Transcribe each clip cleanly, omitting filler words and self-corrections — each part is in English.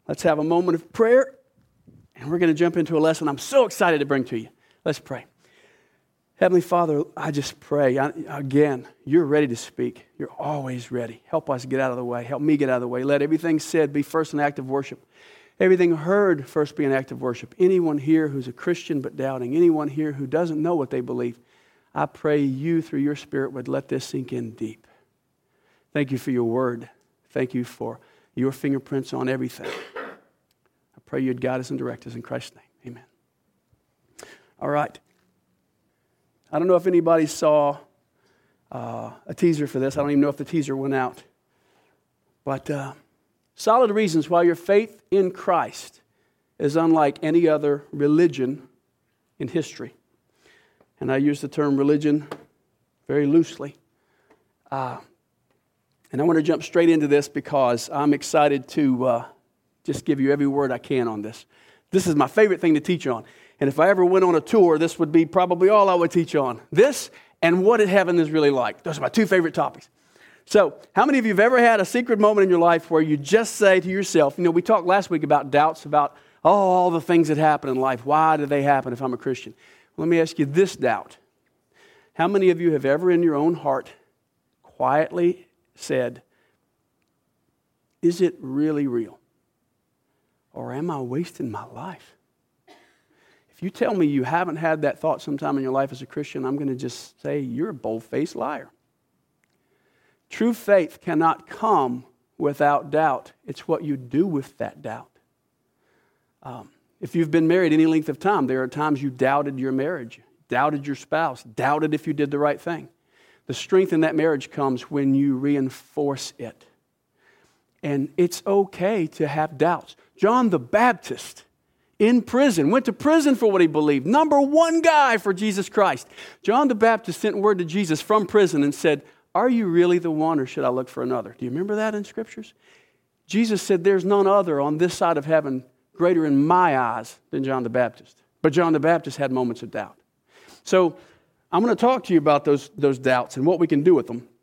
Let's have a moment of prayer, and we're going to jump into a lesson I'm so excited to bring to you. Let's pray. Heavenly Father, I just pray, again, you're ready to speak. You're always ready. Help us get out of the way. Help me get out of the way. Let everything said be first an act of worship. Everything heard first be an act of worship. Anyone here who's a Christian but doubting, anyone here who doesn't know what they believe, I pray you through your Spirit would let this sink in deep. Thank you for your word. Thank you for your fingerprints on everything. I pray you'd guide us and direct us in Christ's name. Amen. All right. I don't know if anybody saw a teaser for this. I don't even know if the teaser went out. But solid reasons why your faith in Christ is unlike any other religion in history. And I use the term religion very loosely. And I want to jump straight into this because I'm excited to just give you every word I can on this. This is my favorite thing to teach on. And if I ever went on a tour, this would be probably all I would teach on. This and what heaven is really like. Those are my two favorite topics. So, how many of you have ever had a secret moment in your life where you just say to yourself, we talked last week about doubts, about all the things that happen in life. Why do they happen if I'm a Christian? Let me ask you this doubt. How many of you have ever in your own heart quietly said, is it really real? Or am I wasting my life? If you tell me you haven't had that thought sometime in your life as a Christian, I'm going to just say you're a bold-faced liar. True faith cannot come without doubt. It's what you do with that doubt. If you've been married any length of time, there are times you doubted your marriage, doubted your spouse, doubted if you did the right thing. The strength in that marriage comes when you reinforce it. And it's okay to have doubts. John the Baptist, in prison, went to prison for what he believed. Number one guy for Jesus Christ. John the Baptist sent word to Jesus from prison and said, are you really the one or should I look for another? Do you remember that in Scriptures? Jesus said there's none other on this side of heaven greater in my eyes than John the Baptist. But John the Baptist had moments of doubt. So I'm going to talk to you about those doubts and what we can do with them.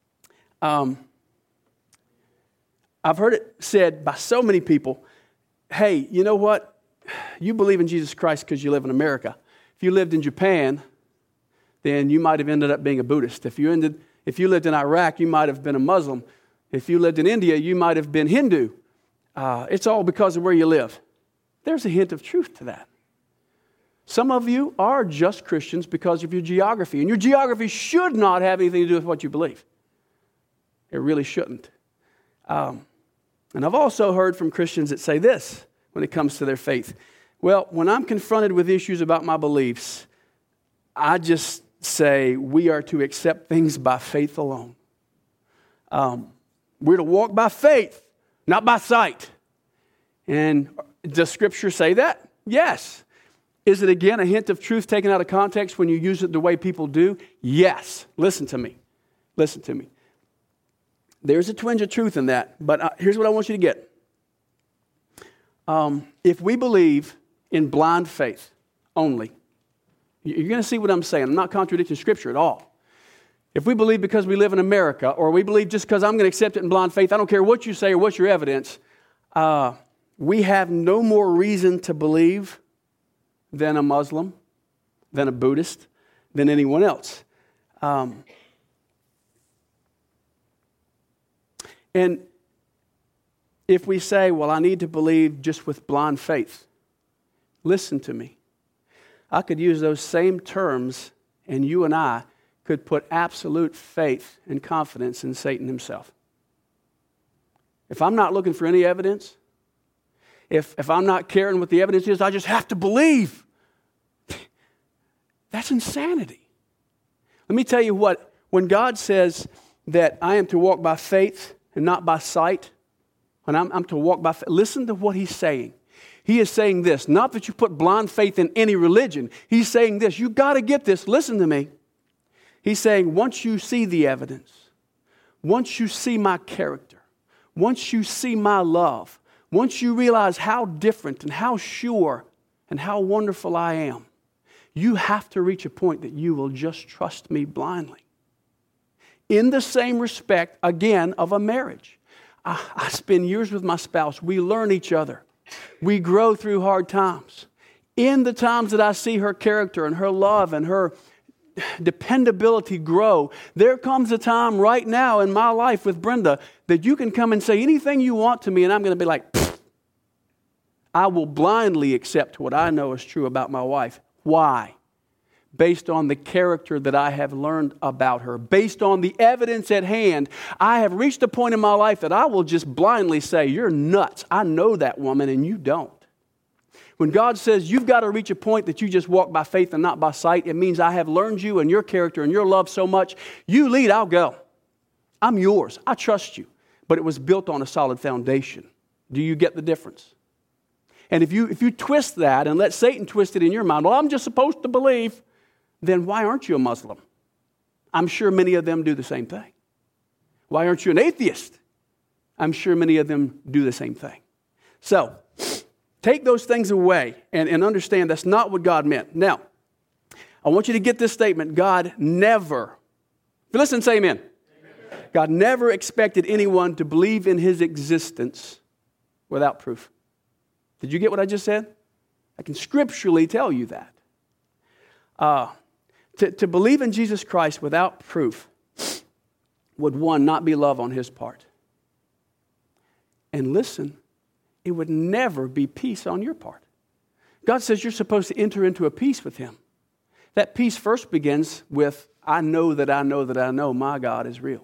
I've heard it said by so many people, hey, you know what? You believe in Jesus Christ because you live in America. If you lived in Japan, then you might have ended up being a Buddhist. If you lived in Iraq, you might have been a Muslim. If you lived in India, you might have been Hindu. It's all because of where you live. There's a hint of truth to that. Some of you are just Christians because of your geography, and your geography should not have anything to do with what you believe. It really shouldn't. And I've also heard from Christians that say this when it comes to their faith. Well, when I'm confronted with issues about my beliefs, I just say we are to accept things by faith alone. We're to walk by faith, not by sight. And does Scripture say that? Yes. Is it again a hint of truth taken out of context when you use it the way people do? Yes. Listen to me. Listen to me. There's a twinge of truth in that, but here's what I want you to get. If we believe in blind faith only, you're going to see what I'm saying. I'm not contradicting Scripture at all. If we believe because we live in America, or we believe just because I'm going to accept it in blind faith, I don't care what you say or what's your evidence, we have no more reason to believe than a Muslim, than a Buddhist, than anyone else. And if we say, well, I need to believe just with blind faith, listen to me. I could use those same terms, and you and I could put absolute faith and confidence in Satan himself. If I'm not looking for any evidence, if I'm not caring what the evidence is, I just have to believe. That's insanity. Let me tell you what, when God says that I am to walk by faith and not by sight, when I'm to walk by faith, listen to what he's saying. He is saying this, not that you put blind faith in any religion. He's saying this, you got to get this, listen to me. He's saying once you see the evidence, once you see my character, once you see my love, once you realize how different and how sure and how wonderful I am, you have to reach a point that you will just trust me blindly. In the same respect, again, of a marriage. I spend years with my spouse. We learn each other. We grow through hard times. In the times that I see her character and her love and her dependability grow, there comes a time right now in my life with Brenda that you can come and say anything you want to me, and I'm going to be like, I will blindly accept what I know is true about my wife. Why? Based on the character that I have learned about her, based on the evidence at hand. I have reached a point in my life that I will just blindly say, you're nuts. I know that woman and you don't. When God says you've got to reach a point that you just walk by faith and not by sight, it means I have learned you and your character and your love so much. You lead, I'll go. I'm yours. I trust you. But it was built on a solid foundation. Do you get the difference? And if you twist that and let Satan twist it in your mind, well, I'm just supposed to believe, then why aren't you a Muslim? I'm sure many of them do the same thing. Why aren't you an atheist? I'm sure many of them do the same thing. So, take those things away and understand that's not what God meant. Now, I want you to get this statement. God never, if you listen, say amen. Amen. God never expected anyone to believe in His existence without proof. Did you get what I just said? I can scripturally tell you that. To believe in Jesus Christ without proof would, one, not be love on His part. And listen, it would never be peace on your part. God says you're supposed to enter into a peace with Him. That peace first begins with, I know that I know that I know my God is real.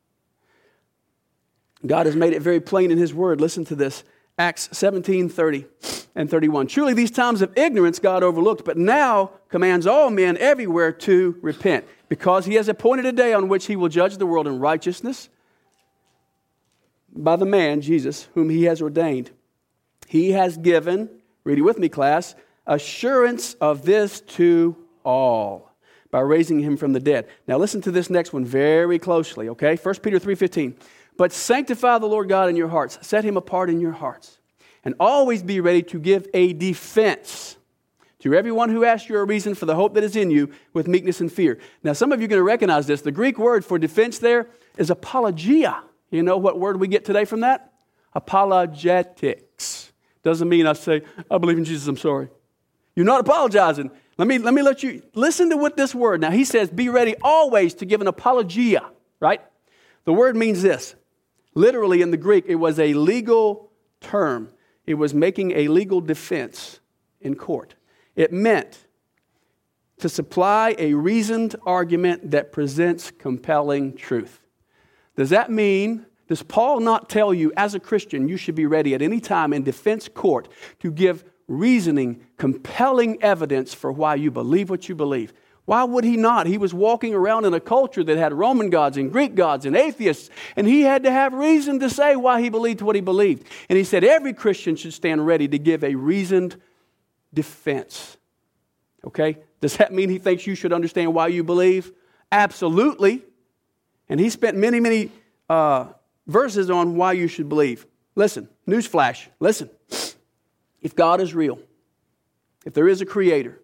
God has made it very plain in His Word. Listen to this. Acts 17:30 and 31. Truly these times of ignorance God overlooked, but now commands all men everywhere to repent, because He has appointed a day on which He will judge the world in righteousness by the man, Jesus, whom He has ordained. He has given, read it with me, class, assurance of this to all by raising Him from the dead. Now listen to this next one very closely, okay? 1 Peter 3:15. But sanctify the Lord God in your hearts. Set Him apart in your hearts. And always be ready to give a defense to everyone who asks you a reason for the hope that is in you with meekness and fear. Now some of you are going to recognize this. The Greek word for defense there is apologia. You know what word we get today from that? Apologetics. Doesn't mean I say, I believe in Jesus, I'm sorry. You're not apologizing. Let me let you listen to what this word. Now he says, be ready always to give an apologia, right? The word means this. Literally in the Greek, it was a legal term. It was making a legal defense in court. It meant to supply a reasoned argument that presents compelling truth. Does that mean, does Paul not tell you as a Christian you should be ready at any time in defense court to give reasoning, compelling evidence for why you believe what you believe? Why would he not? He was walking around in a culture that had Roman gods and Greek gods and atheists, and he had to have reason to say why he believed what he believed. And he said every Christian should stand ready to give a reasoned defense. Okay? Does that mean he thinks you should understand why you believe? Absolutely. And he spent many verses on why you should believe. Listen, newsflash, listen. If God is real, if there is a creator,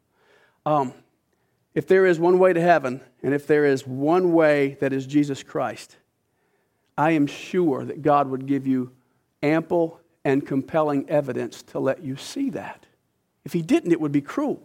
if there is one way to heaven, and if there is one way that is Jesus Christ, I am sure that God would give you ample and compelling evidence to let you see that. If He didn't, it would be cruel.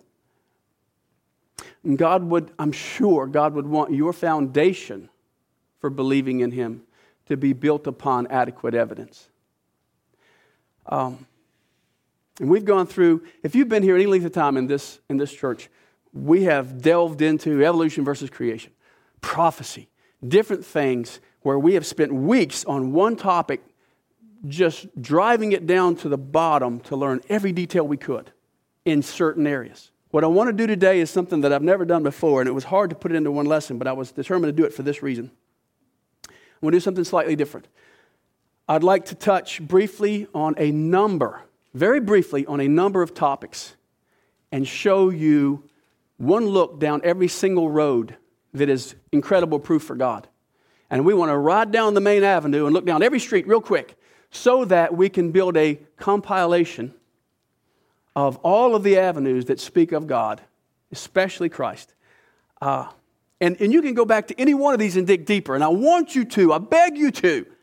And I'm sure God would want your foundation for believing in Him to be built upon adequate evidence. And we've gone through, if you've been here any length of time in this church, we have delved into evolution versus creation, prophecy, different things where we have spent weeks on one topic, just driving it down to the bottom to learn every detail we could in certain areas. What I want to do today is something that I've never done before, and it was hard to put it into one lesson, but I was determined to do it for this reason. I'm going to do something slightly different. I'd like to touch briefly on very briefly on a number of topics and show you one look down every single road that is incredible proof for God. And we want to ride down the main avenue and look down every street real quick so that we can build a compilation of all of the avenues that speak of God, especially Christ. And you can go back to any one of these and dig deeper. And I beg you to,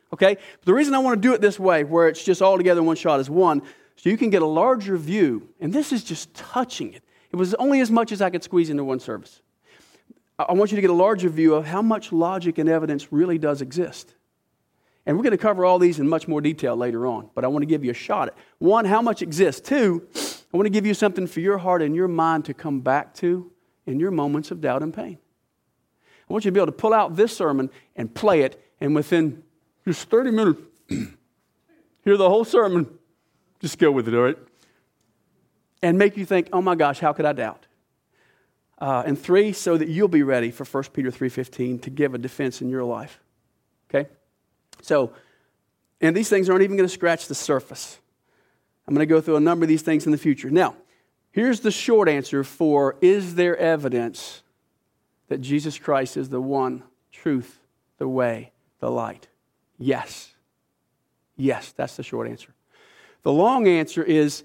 Okay? The reason I want to do it this way, where it's just all together in one shot, is one, so you can get a larger view. And this is just touching it. It was only as much as I could squeeze into one service. I want you to get a larger view of how much logic and evidence really does exist. And we're going to cover all these in much more detail later on, but I want to give you a shot at one, how much exists. Two, I want to give you something for your heart and your mind to come back to in your moments of doubt and pain. I want you to be able to pull out this sermon and play it, and within just 30 minutes, hear the whole sermon. Just go with it, all right? And make you think, oh my gosh, how could I doubt? And three, so that you'll be ready for 1 Peter 3:15 to give a defense in your life. Okay? So, and these things aren't even going to scratch the surface. I'm going to go through a number of these things in the future. Now, here's the short answer for, is there evidence that Jesus Christ is the one truth, the way, the light? Yes. Yes, that's the short answer. The long answer is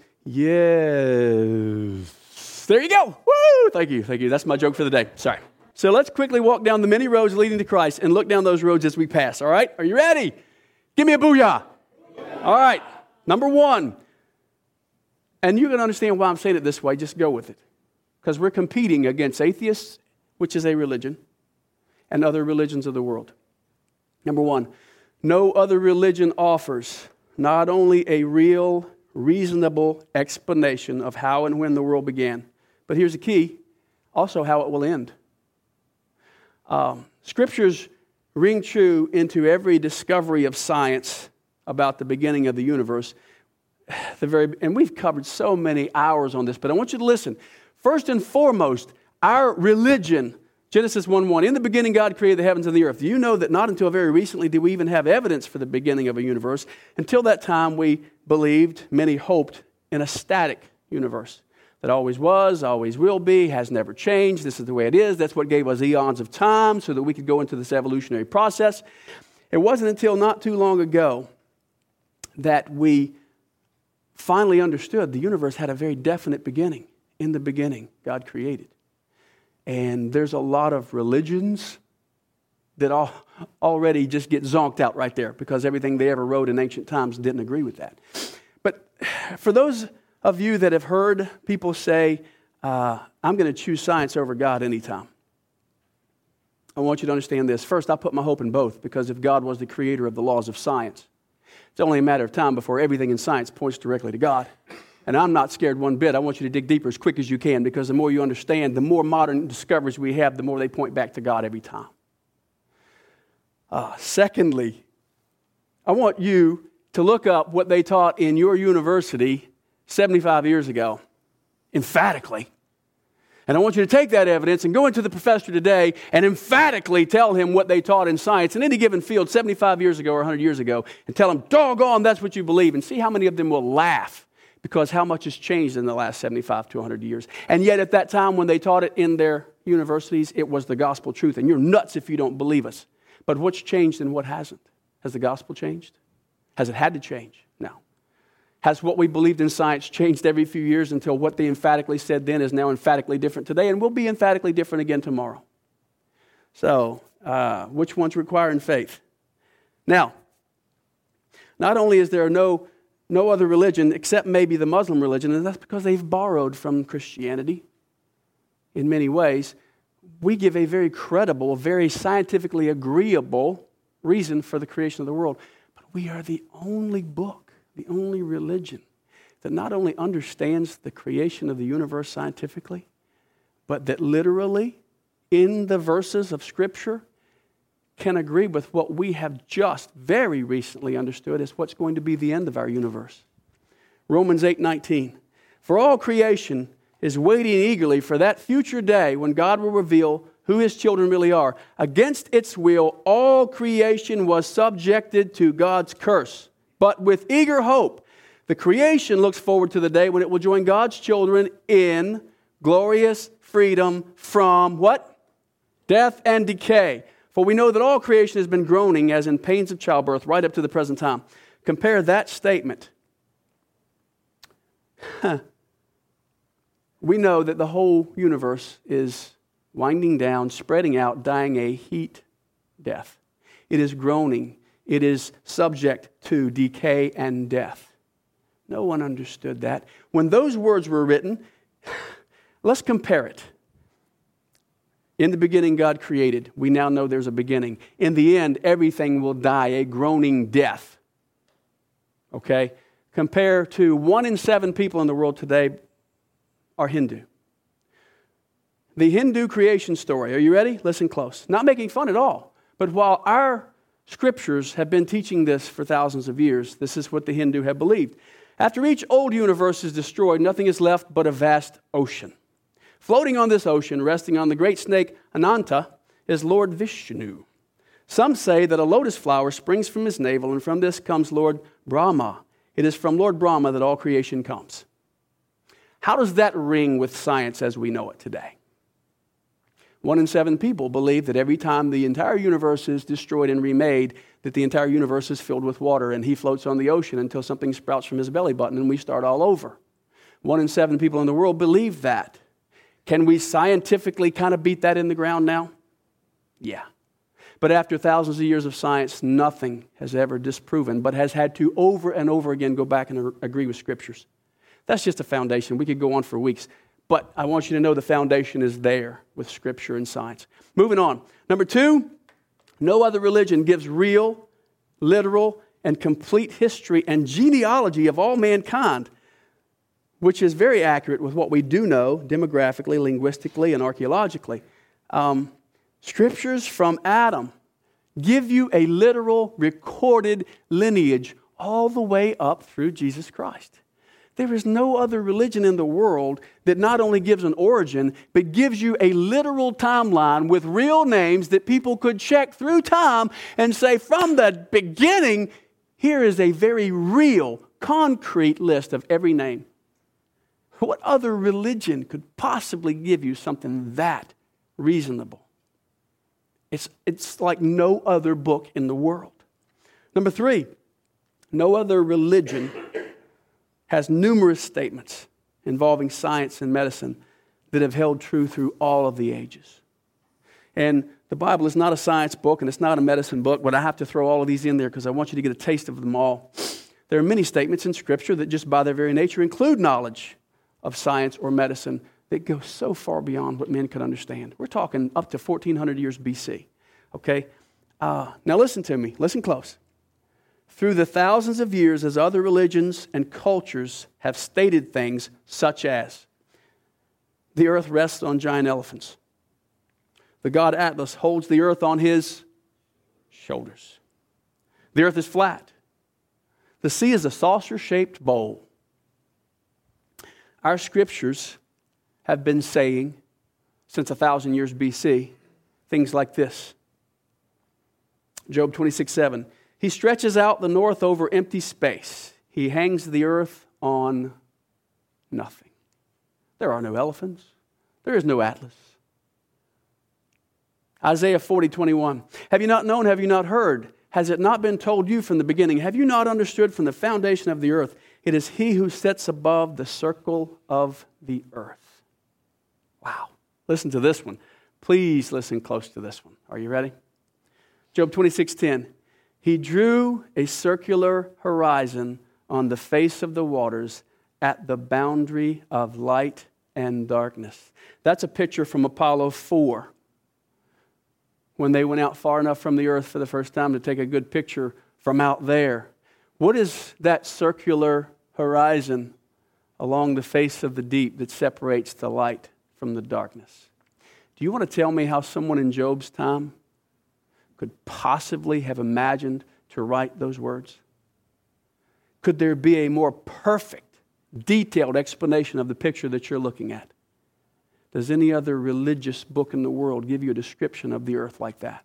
yes. There you go. Woo! Thank you. That's my joke for the day. Sorry. So let's quickly walk down the many roads leading to Christ and look down those roads as we pass. All right? Are you ready? Give me a booyah. All right. Number one. And you're going to understand why I'm saying it this way. Just go with it. Because we're competing against atheists, which is a religion, and other religions of the world. Number one, no other religion offers not only a real, reasonable explanation of how and when the world began, but here's the key, also how it will end. Scriptures ring true into every discovery of science about the beginning of the universe. And we've covered so many hours on this, but I want you to listen. First and foremost, our religion, Genesis 1:1, in the beginning God created the heavens and the earth. Do you know that not until very recently did we even have evidence for the beginning of a universe? Until that time we believed, many hoped, in a static universe that always was, always will be, has never changed. This is the way it is. That's what gave us eons of time so that we could go into this evolutionary process. It wasn't until not too long ago that we finally understood the universe had a very definite beginning. In the beginning, God created. And there's a lot of religions that already just get zonked out right there because everything they ever wrote in ancient times didn't agree with that. But for those of you that have heard people say, I'm going to choose science over God anytime, I want you to understand this. First, I put my hope in both because if God was the creator of the laws of science, it's only a matter of time before everything in science points directly to God. And I'm not scared one bit. I want you to dig deeper as quick as you can because the more you understand, the more modern discoveries we have, the more they point back to God every time. Secondly, I want you to look up what they taught in your university 75 years ago, emphatically. And I want you to take that evidence and go into the professor today and emphatically tell him what they taught in science in any given field 75 years ago or 100 years ago and tell him, doggone, that's what you believe. And see how many of them will laugh because how much has changed in the last 75 to 100 years. And yet at that time when they taught it in their universities, it was the gospel truth. And you're nuts if you don't believe us. But what's changed and what hasn't? Has the gospel changed? Has it had to change? No. Has what we believed in science changed every few years until what they emphatically said then is now emphatically different today and will be emphatically different again tomorrow? So, which one's requiring faith? Now, not only is there no other religion except maybe the Muslim religion, and that's because they've borrowed from Christianity in many ways, we give a very credible, very scientifically agreeable reason for the creation of the world. But we are the only book, the only religion that not only understands the creation of the universe scientifically, but that literally in the verses of Scripture can agree with what we have just very recently understood as what's going to be the end of our universe. Romans 8:19. For all creation is waiting eagerly for that future day when God will reveal who His children really are. Against its will, all creation was subjected to God's curse. But with eager hope, the creation looks forward to the day when it will join God's children in glorious freedom from what? Death and decay. For we know that all creation has been groaning as in pains of childbirth right up to the present time. Compare that statement. We know that the whole universe is winding down, spreading out, dying a heat death. It is groaning. it is subject to decay and death. No one understood that. When those words were written, let's compare it. In the beginning, God created. We now know there's a beginning. In the end, everything will die a groaning death. Okay? Compare to 1 in 7 people in the world today are Hindu. The Hindu creation story. Are you ready? Listen close. Not making fun at all. But while our scriptures have been teaching this for thousands of years, this is what the Hindu have believed. After each old universe is destroyed, nothing is left but a vast ocean. Floating on this ocean, resting on the great snake Ananta, is Lord Vishnu. Some say that a lotus flower springs from his navel, and from this comes Lord Brahma. It is from Lord Brahma that all creation comes. How does that ring with science as we know it today? 1 in 7 people believe that every time the entire universe is destroyed and remade, that the entire universe is filled with water, and he floats on the ocean until something sprouts from his belly button and we start all over. 1 in 7 people in the world believe that. Can we scientifically kind of beat that in the ground now? Yeah. But after thousands of years of science, nothing has ever disproven, but has had to over and over again go back and agree with scriptures. That's just a foundation. We could go on for weeks. But I want you to know the foundation is there with scripture and science. Moving on. Number 2, no other religion gives real, literal, and complete history and genealogy of all mankind, which is very accurate with what we do know demographically, linguistically, and archaeologically. Scriptures from Adam give you a literal, recorded lineage all the way up through Jesus Christ. There is no other religion in the world that not only gives an origin, but gives you a literal timeline with real names that people could check through time and say, from the beginning, here is a very real, concrete list of every name. What other religion could possibly give you something that reasonable? It's like no other book in the world. Number 3, no other religion has numerous statements involving science and medicine that have held true through all of the ages. And the Bible is not a science book and it's not a medicine book, but I have to throw all of these in there because I want you to get a taste of them all. There are many statements in Scripture that just by their very nature include knowledge of science or medicine that go so far beyond what men could understand. We're talking up to 1400 years BC, okay? Now listen to me. Listen close. Through the thousands of years as other religions and cultures have stated things such as the earth rests on giant elephants. The god Atlas holds the earth on his shoulders. The earth is flat. The sea is a saucer-shaped bowl. Our scriptures have been saying since 1,000 years BC things like this. Job 26:7. He stretches out the north over empty space. He hangs the earth on nothing. There are no elephants. There is no Atlas. Isaiah 40:21. Have you not known? Have you not heard? Has it not been told you from the beginning? Have you not understood from the foundation of the earth? It is He who sits above the circle of the earth. Wow. Listen to this one. Please listen close to this one. Are you ready? Job 26:10. He drew a circular horizon on the face of the waters at the boundary of light and darkness. That's a picture from Apollo 4. When they went out far enough from the earth for the first time to take a good picture from out there. What is that circular horizon along the face of the deep that separates the light from the darkness? Do you want to tell me how someone in Job's time could possibly have imagined to write those words? Could there be a more perfect, detailed explanation of the picture that you're looking at? Does any other religious book in the world give you a description of the earth like that?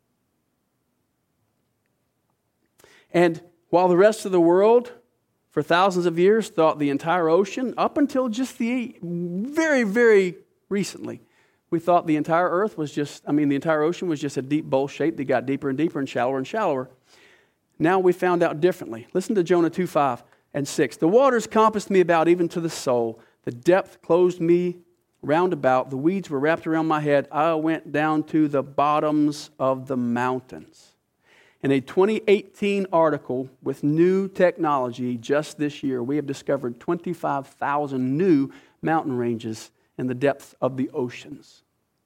And while the rest of the world, for thousands of years, thought the entire ocean, up until just the very, very recently, we thought the entire earth was the entire ocean was just a deep bowl shape that got deeper and deeper and shallower. Now we found out differently. Listen to Jonah 2:5 and 6. The waters compassed me about even to the soul. The depth closed me round about. The weeds were wrapped around my head. I went down to the bottoms of the mountains. In a 2018 article with new technology just this year, we have discovered 25,000 new mountain ranges in the depths of the oceans.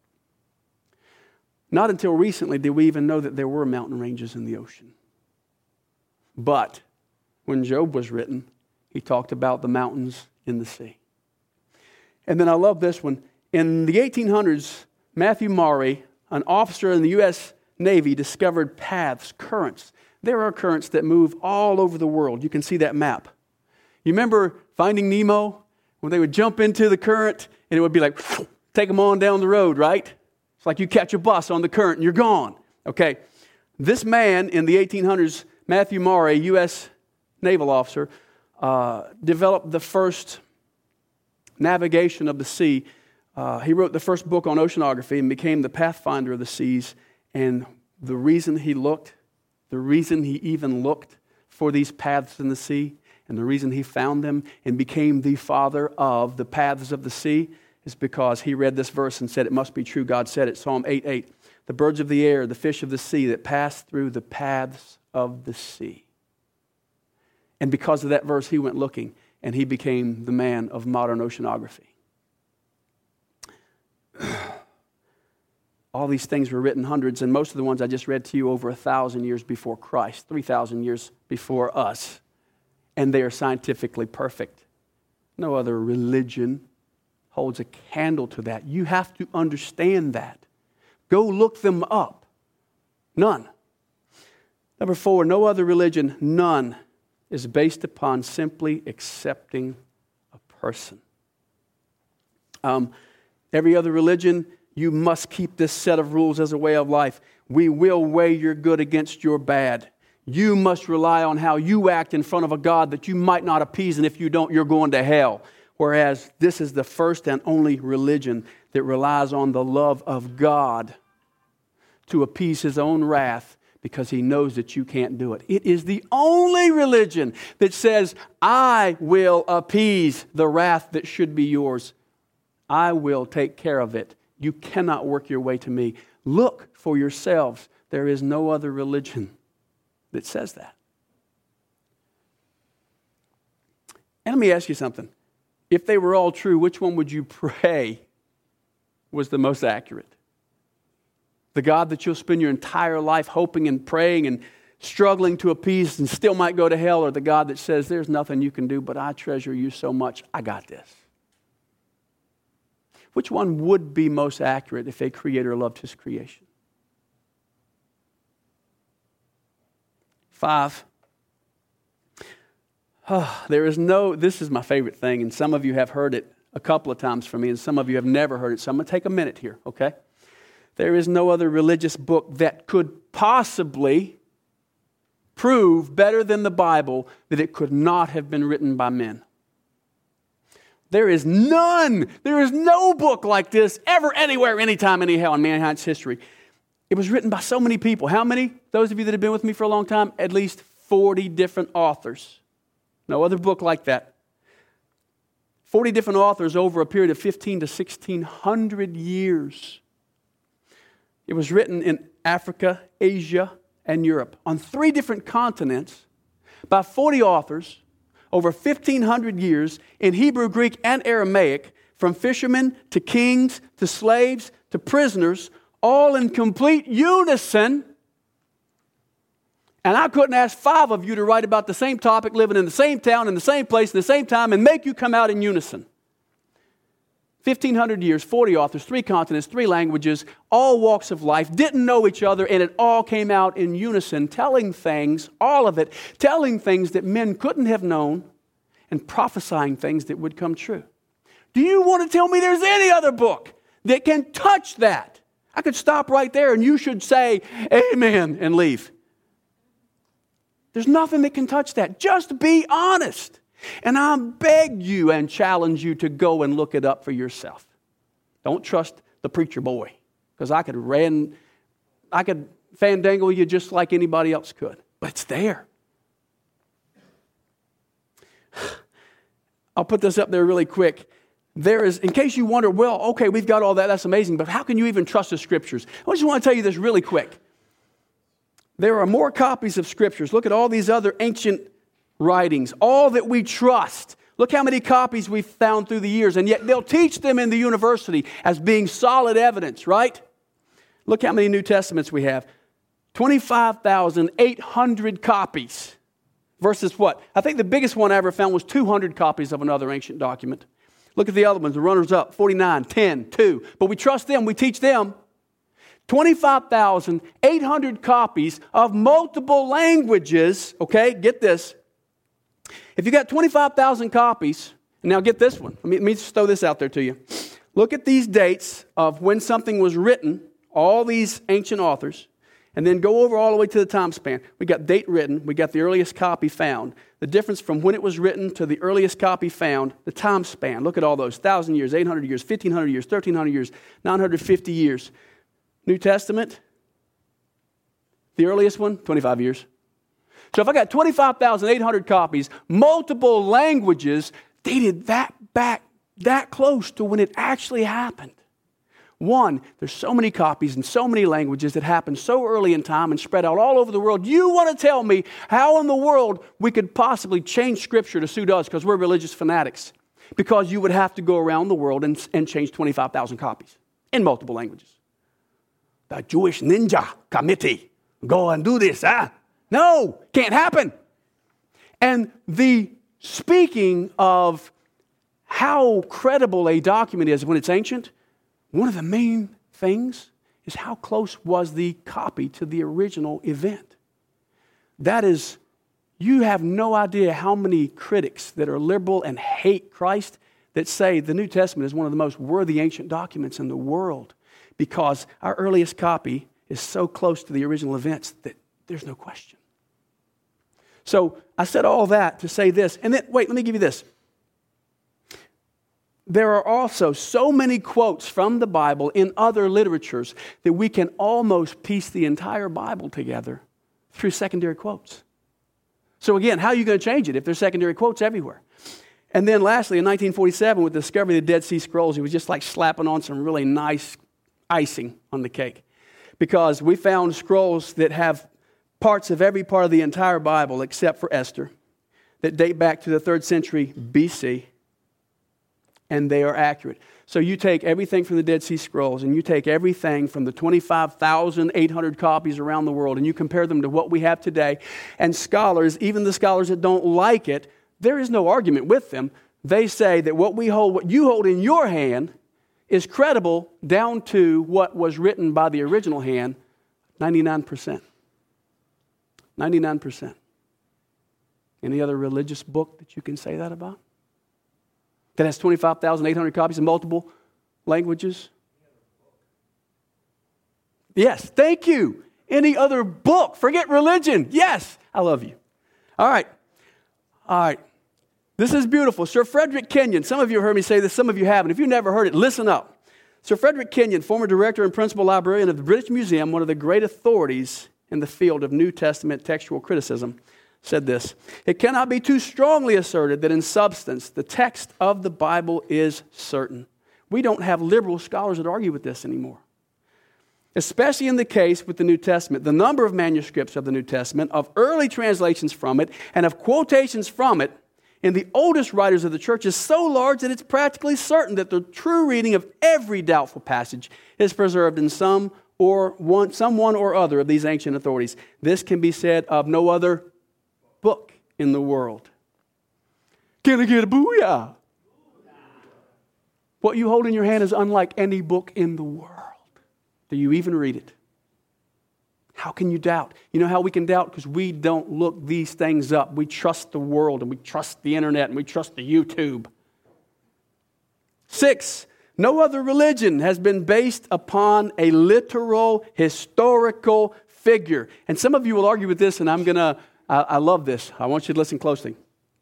Not until recently did we even know that there were mountain ranges in the ocean. But when Job was written, he talked about the mountains in the sea. And then I love this one. In the 1800s, Matthew Maury, an officer in the U.S. Navy, discovered paths, currents. There are currents that move all over the world. You can see that map. You remember Finding Nemo? When they would jump into the current and it would be like, take them on down the road, right? It's like you catch a bus on the current and you're gone. Okay, this man in the 1800s, Matthew Maury, U.S. naval officer, developed the first navigation of the sea. He wrote the first book on oceanography and became the pathfinder of the seas. And the reason he even looked for these paths in the sea, and the reason he found them and became the father of the paths of the sea, is because he read this verse and said, it must be true. God said it, Psalm 8:8. The birds of the air, the fish of the sea that pass through the paths of the sea. And because of that verse, he went looking, and he became the man of modern oceanography. All these things were written hundreds, and most of the ones I just read to you over 1,000 years before Christ, 3,000 years before us. And they are scientifically perfect. No other religion holds a candle to that. You have to understand that. Go look them up. None. Number 4, no other religion, none, is based upon simply accepting a person. Every other religion, you must keep this set of rules as a way of life. We will weigh your good against your bad. You must rely on how you act in front of a God that you might not appease, and if you don't, you're going to hell. Whereas this is the first and only religion that relies on the love of God to appease His own wrath because He knows that you can't do it. It is the only religion that says, I will appease the wrath that should be yours. I will take care of it. You cannot work your way to me. Look for yourselves. There is no other religion that says that. And let me ask you something. If they were all true, which one would you pray was the most accurate? The God that you'll spend your entire life hoping and praying and struggling to appease and still might go to hell, or the God that says, there's nothing you can do, but I treasure you so much, I got this? Which one would be most accurate if a creator loved his creation? 5. This is my favorite thing, and some of you have heard it a couple of times from me, and some of you have never heard it, so I'm going to take a minute here, okay? There is no other religious book that could possibly prove better than the Bible that it could not have been written by men. There is none. There is no book like this ever, anywhere, anytime, anyhow in mankind's history. It was written by so many people. How many? Those of you that have been with me for a long time, at least 40 different authors. No other book like that. 40 different authors over a period of 15 to 1,600 years. It was written in Africa, Asia, and Europe on 3 different continents by 40 authors over 1,500 years in Hebrew, Greek, and Aramaic, from fishermen to kings to slaves to prisoners, all in complete unison. And I couldn't ask 5 of you to write about the same topic, living in the same town, in the same place, at the same time, and make you come out in unison. 1,500 years, 40 authors, 3 continents, 3 languages, all walks of life, didn't know each other, and it all came out in unison, telling things, all of it, telling things that men couldn't have known and prophesying things that would come true. Do you want to tell me there's any other book that can touch that? I could stop right there and you should say amen and leave. There's nothing that can touch that. Just be honest. And I beg you and challenge you to go and look it up for yourself. Don't trust the preacher boy, because I could fandangle you just like anybody else could. But it's there. I'll put this up there really quick. There is, in case you wonder, well, okay, we've got all that, that's amazing, but how can you even trust the Scriptures? I just want to tell you this really quick. There are more copies of Scriptures. Look at all these other ancient writings, all that we trust. Look how many copies we've found through the years, and yet they'll teach them in the university as being solid evidence, right? Look how many New Testaments we have. 25,800 copies versus what? I think the biggest one I ever found was 200 copies of another ancient document. Look at the other ones, the runners-up, 49, 10, 2. But we trust them, we teach them. 25,800 copies of multiple languages. Okay, get this. If you got 25,000 copies, and now get this one. Let me just throw this out there to you. Look at these dates of when something was written, all these ancient authors, and then go over all the way to the time span. We got date written, we got the earliest copy found. The difference from when it was written to the earliest copy found, the time span. Look at all those. 1,000 years, 800 years, 1,500 years, 1,300 years, 950 years. New Testament, the earliest one, 25 years. So if I got 25,800 copies, multiple languages dated that back that close to when it actually happened. One, there's so many copies and so many languages that happened so early in time and spread out all over the world. You want to tell me how in the world we could possibly change Scripture to suit us because we're religious fanatics? Because you would have to go around the world and change 25,000 copies in multiple languages. The Jewish Ninja Committee, go and do this, huh? No, can't happen. And the speaking of how credible a document is when it's ancient, one of the main things is how close was the copy to the original event. That is, you have no idea how many critics that are liberal and hate Christ that say the New Testament is one of the most worthy ancient documents in the world because our earliest copy is so close to the original events that there's no question. So I said all that to say this, and then, wait, let me give you this. There are also so many quotes from the Bible in other literatures that we can almost piece the entire Bible together through secondary quotes. So again, how are you going to change it if there's secondary quotes everywhere? And then lastly, in 1947, with the discovery of the Dead Sea Scrolls, it was just like slapping on some really nice icing on the cake. Because we found scrolls that have parts of every part of the entire Bible except for Esther that date back to the 3rd century BC. And they are accurate. So you take everything from the Dead Sea Scrolls and you take everything from the 25,800 copies around the world and you compare them to what we have today. And scholars, even the scholars that don't like it, there is no argument with them. They say that what you hold in your hand is credible down to what was written by the original hand, 99%. 99%. Any other religious book that you can say that about? That has 25,800 copies in multiple languages? Yes, thank you. Any other book? Forget religion. Yes, I love you. All right. This is beautiful. Sir Frederick Kenyon. Some of you have heard me say this, some of you haven't. If you've never heard it, listen up. Sir Frederick Kenyon, former director and principal librarian of the British Museum, one of the great authorities in the field of New Testament textual criticism, said this: "It cannot be too strongly asserted that in substance the text of the Bible is certain." We don't have liberal scholars that argue with this anymore. Especially in the case with the New Testament. The number of manuscripts of the New Testament, of early translations from it, and of quotations from it in the oldest writers of the church is so large that it's practically certain that the true reading of every doubtful passage is preserved in some one or other of these ancient authorities. This can be said of no other book in the world. Can I get a booyah? What you hold in your hand is unlike any book in the world. Do you even read it? How can you doubt? You know how we can doubt? Because we don't look these things up. We trust the world and we trust the internet and we trust the YouTube. 6, no other religion has been based upon a literal historical figure. And some of you will argue with this, and I love this. I want you to listen closely.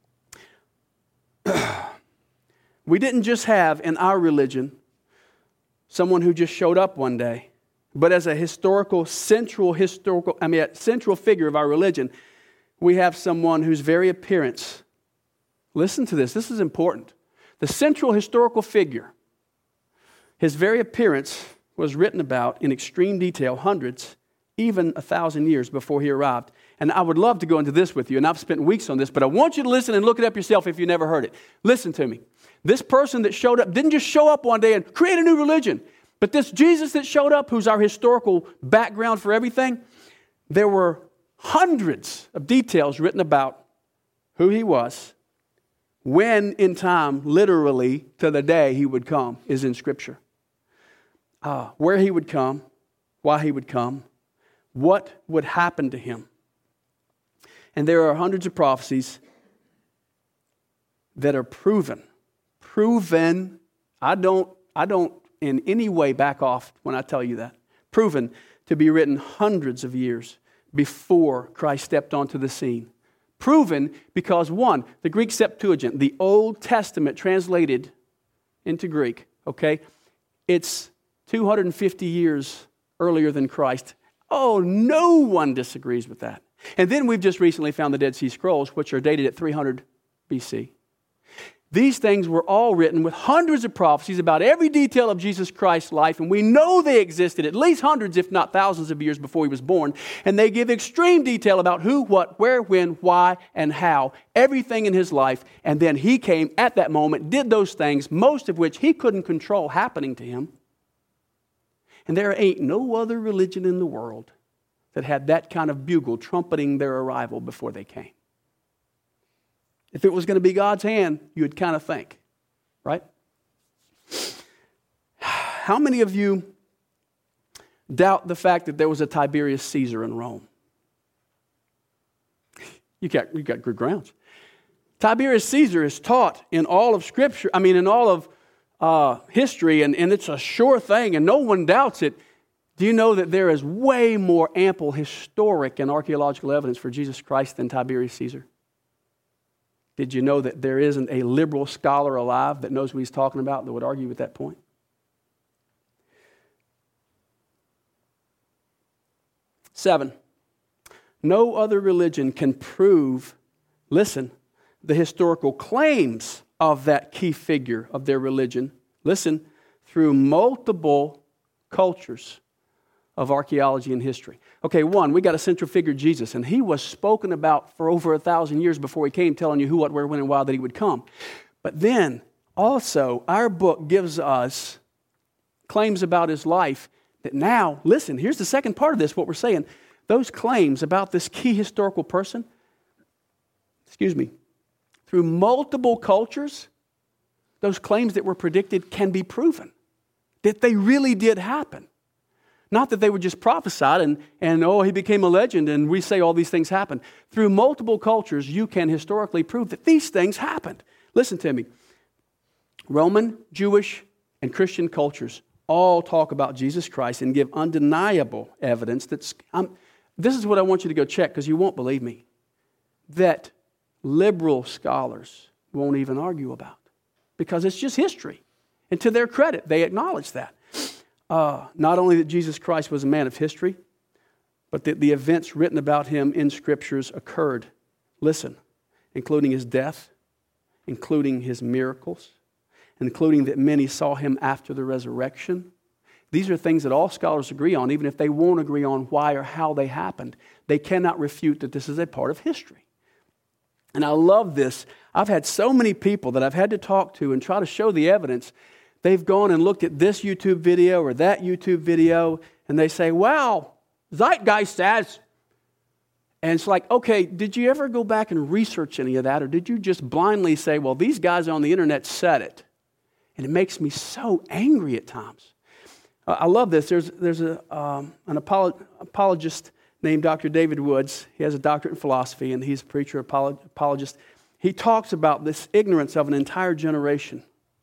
We didn't just have in our religion someone who just showed up one day, but as a central figure of our religion, we have someone whose very appearance, listen to this is important. The central historical figure, his very appearance was written about in extreme detail hundreds even 1,000 years before he arrived. And I would love to go into this with you, and I've spent weeks on this, but I want you to listen and look it up yourself if you never heard it. Listen to me. This person that showed up didn't just show up one day and create a new religion, but this Jesus that showed up, who's our historical background for everything, there were hundreds of details written about who he was, when in time, literally to the day he would come, is in Scripture. Where he would come, why he would come, what would happen to him. And there are hundreds of prophecies that are proven. I don't in any way back off when I tell you that. Proven to be written hundreds of years before Christ stepped onto the scene. Proven because, one, the Greek Septuagint, the Old Testament translated into Greek, okay, it's 250 years earlier than Christ. Oh, no one disagrees with that. And then we've just recently found the Dead Sea Scrolls, which are dated at 300 BC. These things were all written with hundreds of prophecies about every detail of Jesus Christ's life, and we know they existed at least hundreds, if not thousands of years before he was born, and they give extreme detail about who, what, where, when, why, and how, everything in his life, and then he came at that moment, did those things, most of which he couldn't control happening to him. And there ain't no other religion in the world that had that kind of bugle trumpeting their arrival before they came. If it was going to be God's hand, you would kind of think, right? How many of you doubt the fact that there was a Tiberius Caesar in Rome? You got good grounds. Tiberius Caesar is taught in all of Scripture, in all of history, and it's a sure thing, and no one doubts it. Do you know that there is way more ample historic and archaeological evidence for Jesus Christ than Tiberius Caesar? Did you know that there isn't a liberal scholar alive that knows what he's talking about that would argue with that point? Seven, no other religion can prove, listen, the historical claims of that key figure of their religion, listen, through multiple cultures of archaeology and history. Okay, one, we got a central figure, Jesus, and he was spoken about for over 1,000 years before he came, telling you who, what, where, when, and why that he would come. But then, also, our book gives us claims about his life that now, listen, here's the second part of this, what we're saying. Those claims about this key historical person, through multiple cultures, those claims that were predicted can be proven, that they really did happen. Not that they were just prophesied and he became a legend and we say all these things happened. Through multiple cultures, you can historically prove that these things happened. Listen to me. Roman, Jewish, and Christian cultures all talk about Jesus Christ and give undeniable evidence this is what I want you to go check because you won't believe me, that liberal scholars won't even argue about because it's just history. And to their credit, they acknowledge that. Not only that Jesus Christ was a man of history, but that the events written about him in Scriptures occurred. Listen, including his death, including his miracles, including that many saw him after the resurrection. These are things that all scholars agree on, even if they won't agree on why or how they happened. They cannot refute that this is a part of history. And I love this. I've had so many people that I've had to talk to and try to show the evidence. They've gone and looked at this YouTube video or that YouTube video, and they say, wow, Zeitgeist says. And it's like, okay, did you ever go back and research any of that, or did you just blindly say, well, these guys on the internet said it? And it makes me so angry at times. I love this. There's an apologist named Dr. David Woods. He has a doctorate in philosophy, and he's a preacher, apologist. He talks about this ignorance of an entire generation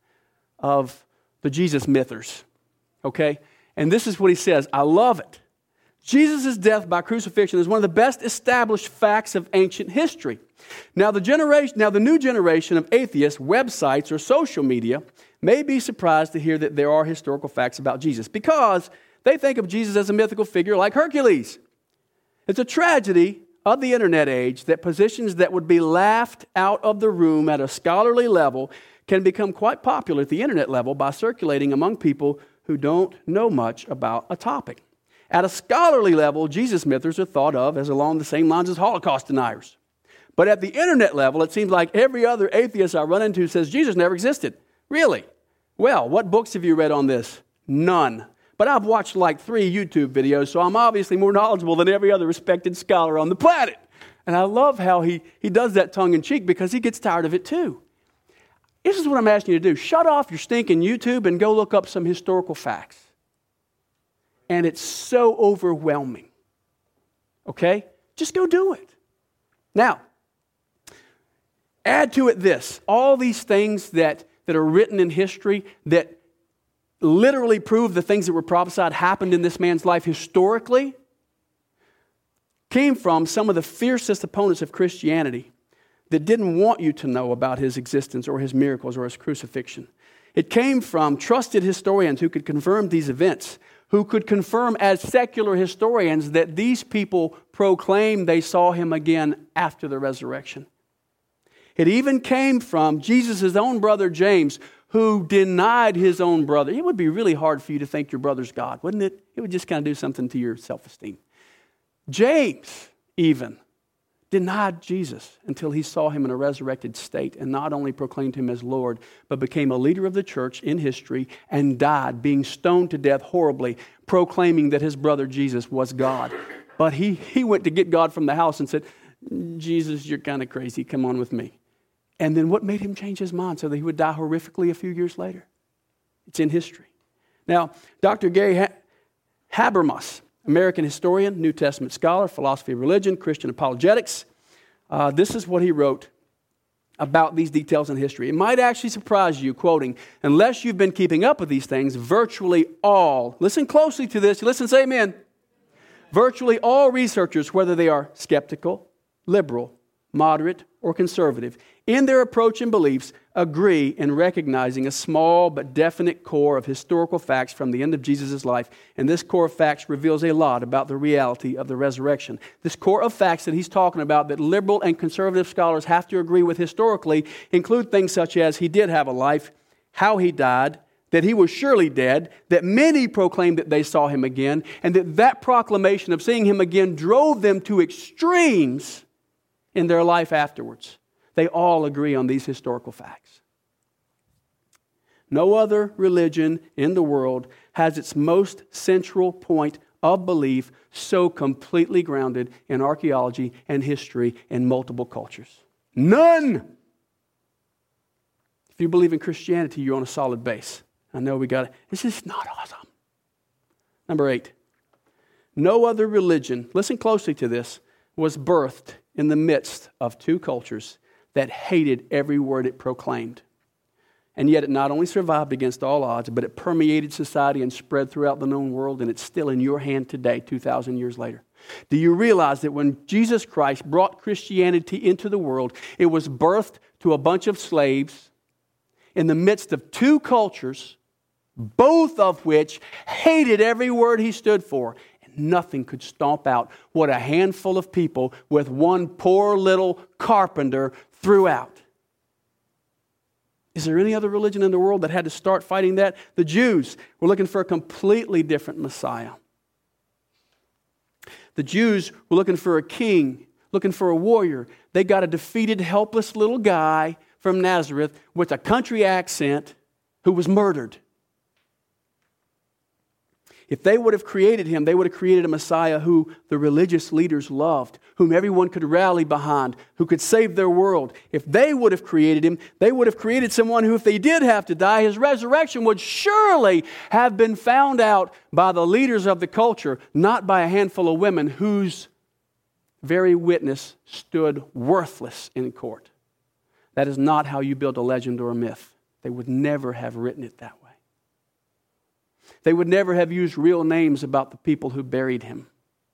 of the Jesus mythers, okay? And this is what he says. I love it. Jesus' death by crucifixion is one of the best established facts of ancient history. Now the new generation of atheists, websites, or social media may be surprised to hear that there are historical facts about Jesus because they think of Jesus as a mythical figure like Hercules. It's a tragedy of the internet age that positions that would be laughed out of the room at a scholarly level can become quite popular at the internet level by circulating among people who don't know much about a topic. At a scholarly level, Jesus mythers are thought of as along the same lines as Holocaust deniers. But at the internet level, it seems like every other atheist I run into says Jesus never existed. Really? Well, what books have you read on this? None. But I've watched like 3 YouTube videos, so I'm obviously more knowledgeable than every other respected scholar on the planet. And I love how he does that tongue-in-cheek because he gets tired of it too. This is what I'm asking you to do. Shut off your stinking YouTube and go look up some historical facts. And it's so overwhelming. Okay? Just go do it. Now, add to it this. All these things that are written in history that literally prove the things that were prophesied happened in this man's life historically came from some of the fiercest opponents of Christianity that didn't want you to know about his existence or his miracles or his crucifixion. It came from trusted historians who could confirm these events, who could confirm as secular historians that these people proclaimed they saw him again after the resurrection. It even came from Jesus' own brother James, who denied his own brother. It would be really hard for you to think your brother's God, wouldn't it? It would just kind of do something to your self-esteem. James even denied Jesus until he saw him in a resurrected state and not only proclaimed him as Lord, but became a leader of the church in history and died, being stoned to death horribly, proclaiming that his brother Jesus was God. But he went to get God from the house and said, Jesus, you're kind of crazy. Come on with me. And then what made him change his mind so that he would die horrifically a few years later? It's in history. Now, Dr. Gary Habermas, American historian, New Testament scholar, philosophy of religion, Christian apologetics. This is what he wrote about these details in history. It might actually surprise you, quoting, unless you've been keeping up with these things, virtually all, listen closely to this, listen, say amen. Virtually all researchers, whether they are skeptical, liberal, moderate, or conservative, in their approach and beliefs, agree in recognizing a small but definite core of historical facts from the end of Jesus' life. And this core of facts reveals a lot about the reality of the resurrection. This core of facts that he's talking about that liberal and conservative scholars have to agree with historically include things such as he did have a life, how he died, that he was surely dead, that many proclaimed that they saw him again, and that proclamation of seeing him again drove them to extremes in their life afterwards. They all agree on these historical facts. No other religion in the world has its most central point of belief so completely grounded in archaeology and history and multiple cultures. None! If you believe in Christianity, you're on a solid base. I know we got it. This is not awesome. Number 8. No other religion, listen closely to this, was birthed in the midst of 2 cultures that hated every word it proclaimed. And yet it not only survived against all odds, but it permeated society and spread throughout the known world, and it's still in your hand today, 2,000 years later. Do you realize that when Jesus Christ brought Christianity into the world, it was birthed to a bunch of slaves in the midst of 2 cultures, both of which hated every word he stood for? Nothing could stomp out what a handful of people with one poor little carpenter threw out. Is there any other religion in the world that had to start fighting that? The Jews were looking for a completely different Messiah. The Jews were looking for a king, looking for a warrior. They got a defeated, helpless little guy from Nazareth with a country accent who was murdered. If they would have created him, they would have created a Messiah who the religious leaders loved, whom everyone could rally behind, who could save their world. If they would have created him, they would have created someone who, if they did have to die, his resurrection would surely have been found out by the leaders of the culture, not by a handful of women whose very witness stood worthless in court. That is not how you build a legend or a myth. They would never have written it that way. They would never have used real names about the people who buried him.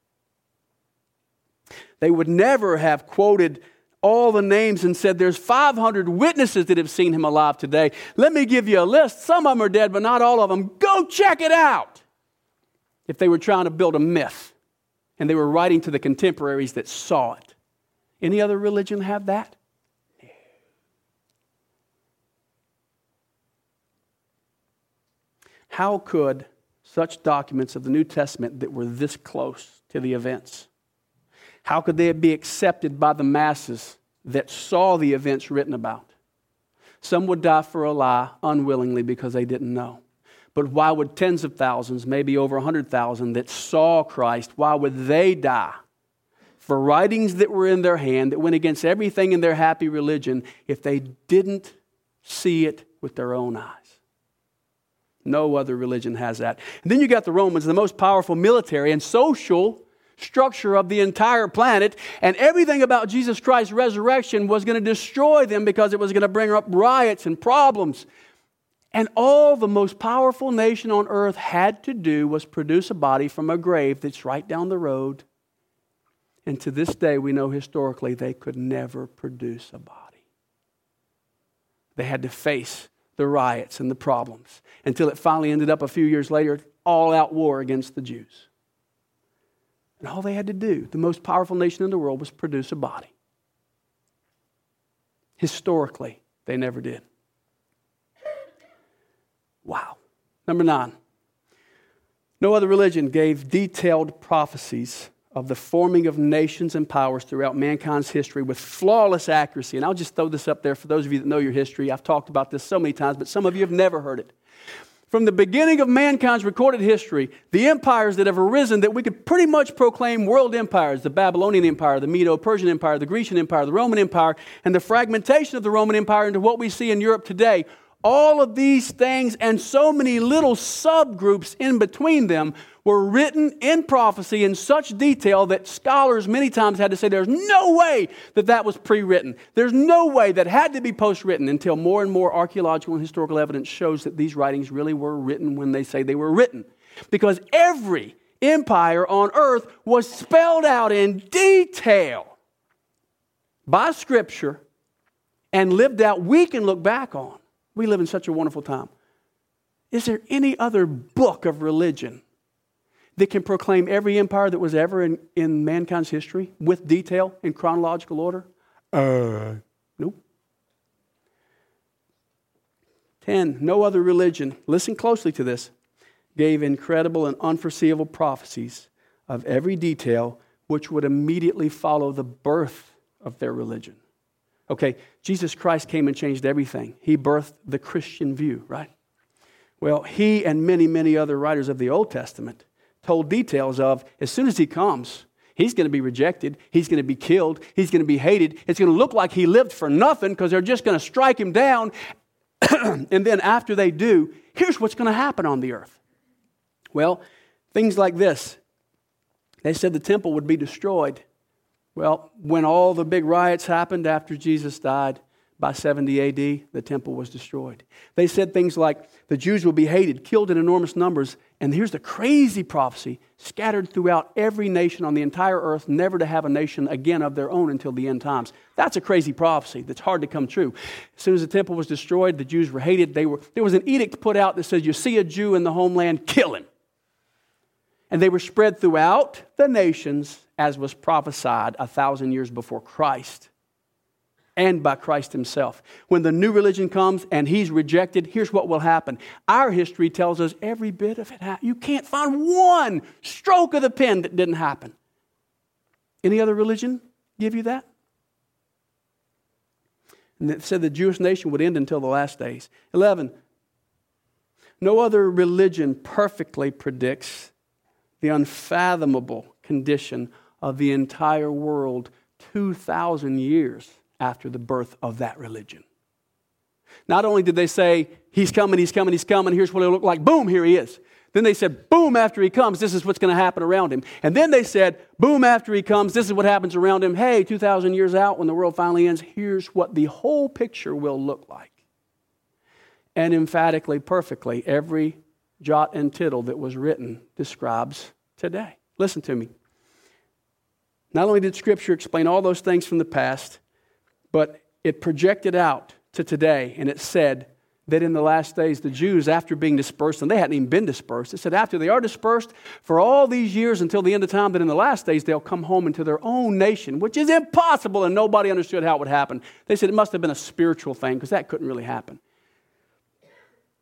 They would never have quoted all the names and said, there's 500 witnesses that have seen him alive today. Let me give you a list. Some of them are dead, but not all of them. Go check it out. If they were trying to build a myth and they were writing to the contemporaries that saw it. Any other religion have that? No. How could such documents of the New Testament that were this close to the events? How could they be accepted by the masses that saw the events written about? Some would die for a lie unwillingly because they didn't know. But why would tens of thousands, maybe over 100,000 that saw Christ, why would they die for writings that were in their hand that went against everything in their happy religion if they didn't see it with their own eyes? No other religion has that. And then you got the Romans, the most powerful military and social structure of the entire planet, and everything about Jesus Christ's resurrection was going to destroy them because it was going to bring up riots and problems. And all the most powerful nation on earth had to do was produce a body from a grave that's right down the road. And to this day, we know historically they could never produce a body. They had to face the riots and the problems until it finally ended up a few years later, all-out war against the Jews. And all they had to do, the most powerful nation in the world, was produce a body. Historically, they never did. Wow. Number 9. No other religion gave detailed prophecies of the forming of nations and powers throughout mankind's history with flawless accuracy. And I'll just throw this up there for those of you that know your history. I've talked about this so many times, but some of you have never heard it. From the beginning of mankind's recorded history, the empires that have arisen that we could pretty much proclaim world empires, the Babylonian Empire, the Medo-Persian Empire, the Grecian Empire, the Roman Empire, and the fragmentation of the Roman Empire into what we see in Europe today, all of these things and so many little subgroups in between them were written in prophecy in such detail that scholars many times had to say there's no way that was pre-written. There's no way that had to be post-written until more and more archaeological and historical evidence shows that these writings really were written when they say they were written. Because every empire on earth was spelled out in detail by Scripture and lived out. We can look back on. We live in such a wonderful time. Is there any other book of religion that can proclaim every empire that was ever in mankind's history with detail in chronological order? Nope. 10, no other religion, listen closely to this, gave incredible and unforeseeable prophecies of every detail which would immediately follow the birth of their religion. Okay, Jesus Christ came and changed everything. He birthed the Christian view, right? Well, he and many, many other writers of the Old Testament told details of, as soon as he comes, he's going to be rejected, he's going to be killed, he's going to be hated. It's going to look like he lived for nothing because they're just going to strike him down. And then after they do, here's what's going to happen on the earth. Well, things like this. They said the temple would be destroyed. Well, when all the big riots happened after Jesus died, by 70 AD, the temple was destroyed. They said things like the Jews will be hated, killed in enormous numbers, and here's the crazy prophecy, scattered throughout every nation on the entire earth, never to have a nation again of their own until the end times. That's a crazy prophecy that's hard to come true. As soon as the temple was destroyed, the Jews were hated. There was an edict put out that says, you see a Jew in the homeland, kill him. And they were spread throughout the nations as was prophesied 1,000 years before Christ and by Christ himself. When the new religion comes and he's rejected, here's what will happen. Our history tells us every bit of it happened. You can't find one stroke of the pen that didn't happen. Any other religion give you that? And it said the Jewish nation would end until the last days. 11, no other religion perfectly predicts the unfathomable condition of the entire world 2,000 years after the birth of that religion. Not only did they say, he's coming, he's coming, he's coming, here's what it'll look like, boom, here he is. Then they said, boom, after he comes, this is what's going to happen around him. And then they said, boom, after he comes, this is what happens around him. Hey, 2,000 years out, when the world finally ends, here's what the whole picture will look like. And emphatically, perfectly, every jot and tittle that was written describes today. Listen to me. Not only did Scripture explain all those things from the past, but it projected out to today, and it said that in the last days, the Jews, after being dispersed, and they hadn't even been dispersed, it said after they are dispersed for all these years until the end of time, that in the last days they'll come home into their own nation, which is impossible, and nobody understood how it would happen. They said it must have been a spiritual thing, because that couldn't really happen.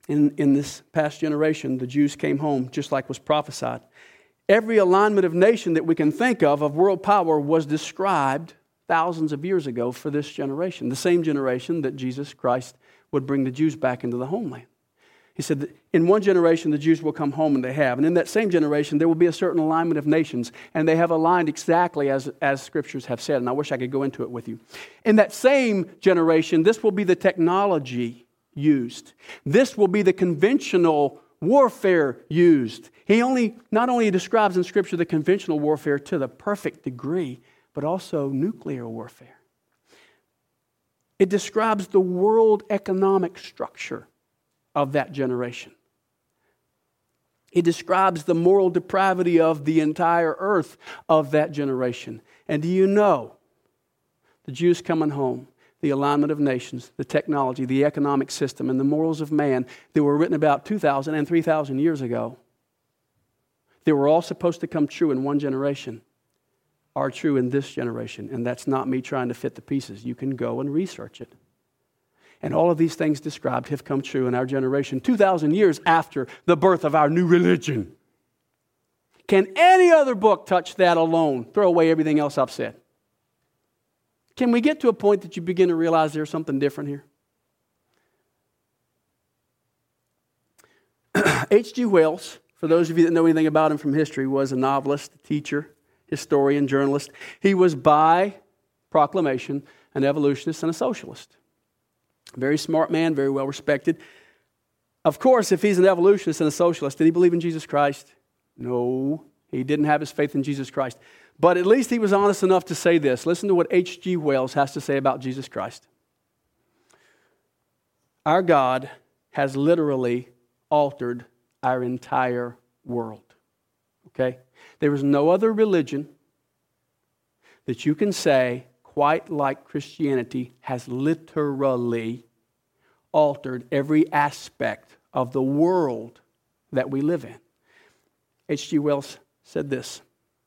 in this past generation, the Jews came home just like was prophesied. Every alignment of nation that we can think of world power was described thousands of years ago for this generation, the same generation that Jesus Christ would bring the Jews back into the homeland. He said that in one generation, the Jews will come home, and they have. And in that same generation, there will be a certain alignment of nations, and they have aligned exactly as Scriptures have said. And I wish I could go into it with you. In that same generation, this will be the technology used. This will be the conventional warfare used. He not only describes in Scripture the conventional warfare to the perfect degree, but also nuclear warfare. It describes the world economic structure of that generation. It describes the moral depravity of the entire earth of that generation. And do you know, the Jews coming home, the alignment of nations, the technology, the economic system, and the morals of man that were written about 2,000 and 3,000 years ago, they were all supposed to come true in one generation, are true in this generation. And that's not me trying to fit the pieces. You can go and research it. And all of these things described have come true in our generation 2,000 years after the birth of our new religion. Can any other book touch that alone? Throw away everything else I've said. Can we get to a point that you begin to realize there's something different here? H.G. Wells, for those of you that know anything about him from history, was a novelist, teacher, historian, journalist. He was by proclamation an evolutionist and a socialist. Very smart man, very well respected. Of course, if he's an evolutionist and a socialist, did he believe in Jesus Christ? No, he didn't have his faith in Jesus Christ. But at least he was honest enough to say this. Listen to what H.G. Wells has to say about Jesus Christ. Our God has literally altered our entire world. Okay? There is no other religion that you can say, quite like Christianity, has literally altered every aspect of the world that we live in. H.G. Wells said this: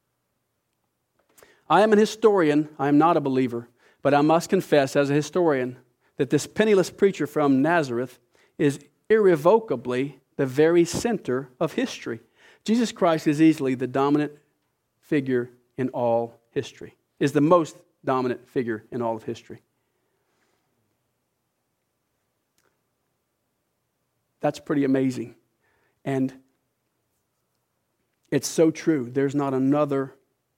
I am an historian, I am not a believer, but I must confess as a historian that this penniless preacher from Nazareth is irrevocably the very center of history. Jesus Christ is easily the dominant figure in all history, is the most dominant figure in all of history. That's pretty amazing. And it's so true. There's not another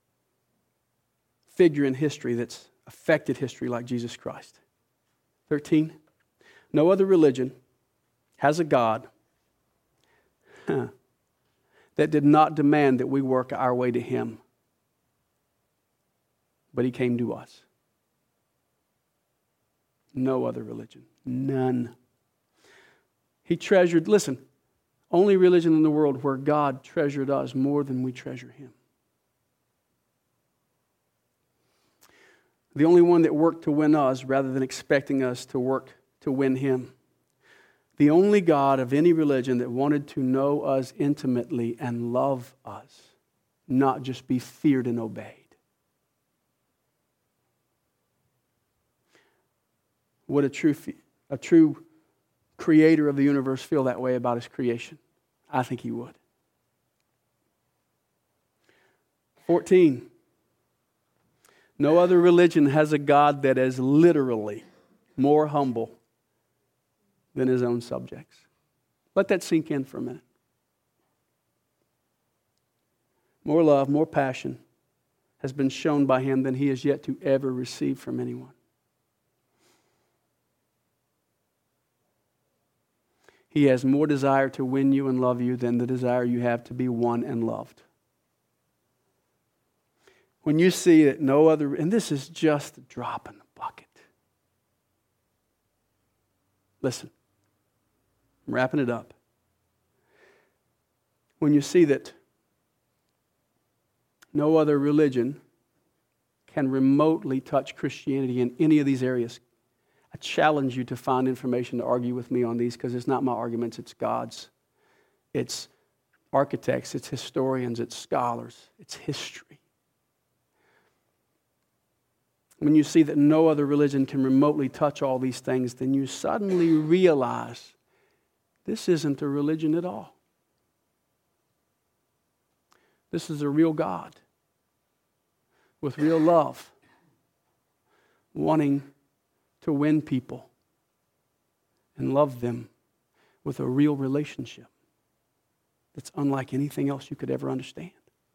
figure in history that's affected history like Jesus Christ. 13, no other religion has a God that did not demand that we work our way to Him. But He came to us. No other religion. None. He treasured, listen, only religion in the world where God treasured us more than we treasure Him. The only one that worked to win us rather than expecting us to work to win Him. The only God of any religion that wanted to know us intimately and love us, not just be feared and obeyed. Would a true creator of the universe feel that way about his creation? I think he would. 14. No other religion has a God that is literally more humble than His own subjects. Let that sink in for a minute. More love, more passion has been shown by Him than He has yet to ever receive from anyone. He has more desire to win you and love you than the desire you have to be won and loved. When you see that no other, and this is just a drop in the bucket. Listen, I'm wrapping it up. When you see that no other religion can remotely touch Christianity in any of these areas, I challenge you to find information to argue with me on these, because it's not my arguments, it's God's. It's architects, it's historians, it's scholars, it's history. When you see that no other religion can remotely touch all these things, then you suddenly realize this isn't a religion at all. This is a real God with real love, wanting to win people and love them with a real relationship that's unlike anything else you could ever understand.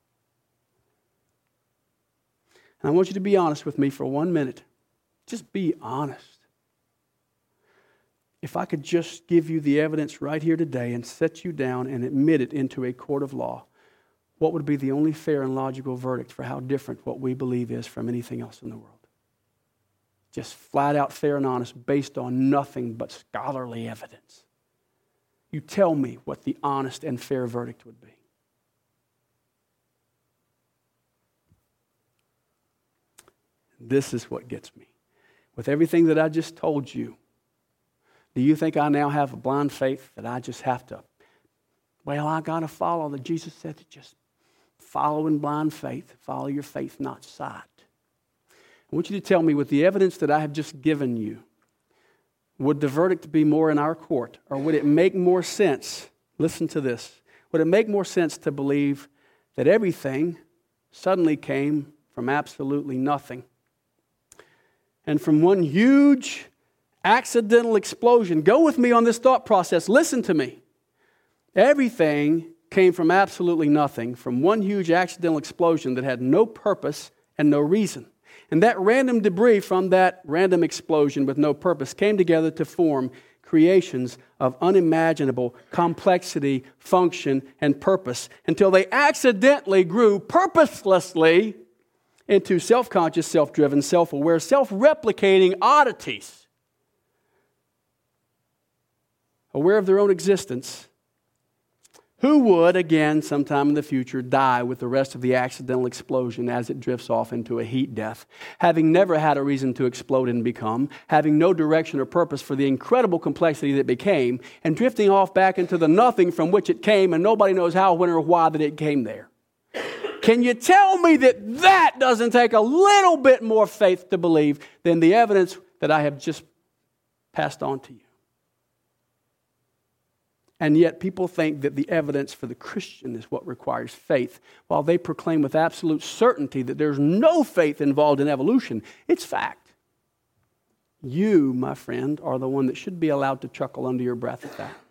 And I want you to be honest with me for 1 minute. Just be honest. If I could just give you the evidence right here today and set you down and admit it into a court of law, what would be the only fair and logical verdict for how different what we believe is from anything else in the world? Just flat out fair and honest, based on nothing but scholarly evidence. You tell me what the honest and fair verdict would be. This is what gets me. With everything that I just told you, do you think I now have a blind faith that I just have to, I got to follow that Jesus said to just follow in blind faith, follow your faith, not sight. I want you to tell me, with the evidence that I have just given you, would the verdict be more in our court, or would it make more sense, listen to this, would it make more sense to believe that everything suddenly came from absolutely nothing? And from one huge accidental explosion. Go with me on this thought process. Listen to me. Everything came from absolutely nothing, from one huge accidental explosion that had no purpose and no reason. And that random debris from that random explosion with no purpose came together to form creations of unimaginable complexity, function, and purpose until they accidentally grew purposelessly into self-conscious, self-driven, self-aware, self-replicating oddities, aware of their own existence, who would, again, sometime in the future, die with the rest of the accidental explosion as it drifts off into a heat death, having never had a reason to explode and become, having no direction or purpose for the incredible complexity that became, and drifting off back into the nothing from which it came, and nobody knows how, when, or why that it came there. Can you tell me that doesn't take a little bit more faith to believe than the evidence that I have just passed on to you? And yet people think that the evidence for the Christian is what requires faith, while they proclaim with absolute certainty that there's no faith involved in evolution. It's fact. You, my friend, are the one that should be allowed to chuckle under your breath at that.